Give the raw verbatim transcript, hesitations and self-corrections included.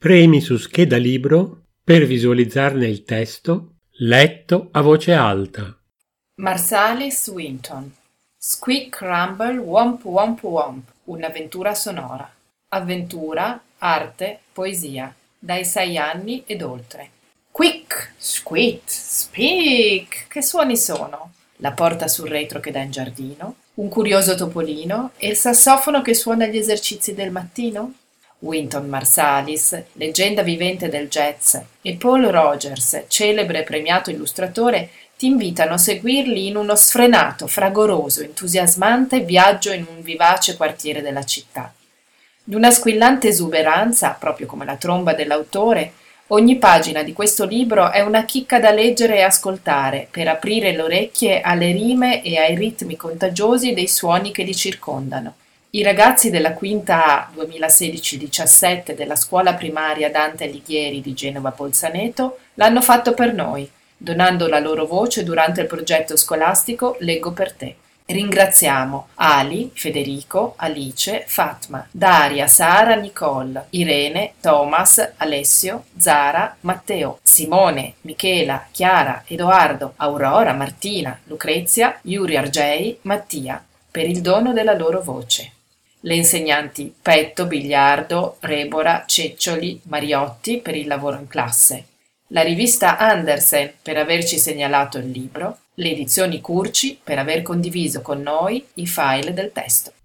Premi su scheda libro per visualizzarne il testo letto a voce alta. Marsalis Winton. Squeak Rumble Womp Womp Womp. Un'avventura sonora. Avventura, arte, poesia. Dai sei anni ed oltre. Quick, squeak, speak. Che suoni sono? La porta sul retro che dà in giardino? Un curioso topolino? E il sassofono che suona gli esercizi del mattino? Wynton Marsalis, leggenda vivente del jazz, e Paul Rogers, celebre e premiato illustratore, ti invitano a seguirli in uno sfrenato, fragoroso, entusiasmante viaggio in un vivace quartiere della città. Di una squillante esuberanza, proprio come la tromba dell'autore, ogni pagina di questo libro è una chicca da leggere e ascoltare per aprire le orecchie alle rime e ai ritmi contagiosi dei suoni che li circondano. I ragazzi della quinta A duemilasedici diciassette della scuola primaria Dante Alighieri di Genova Bolzaneto l'hanno fatto per noi, donando la loro voce durante il progetto scolastico Leggo per te. Ringraziamo Ali, Federico, Alice, Fatma, Daria, Sara, Nicole, Irene, Thomas, Alessio, Zara, Matteo, Simone, Michela, Chiara, Edoardo, Aurora, Martina, Lucrezia, Yuri Argei, Mattia, per il dono della loro voce. Le insegnanti Petto, Bigliardo, Rebora, Ceccioli, Mariotti per il lavoro in classe. La rivista Andersen per averci segnalato il libro. Le edizioni Curci per aver condiviso con noi i file del testo.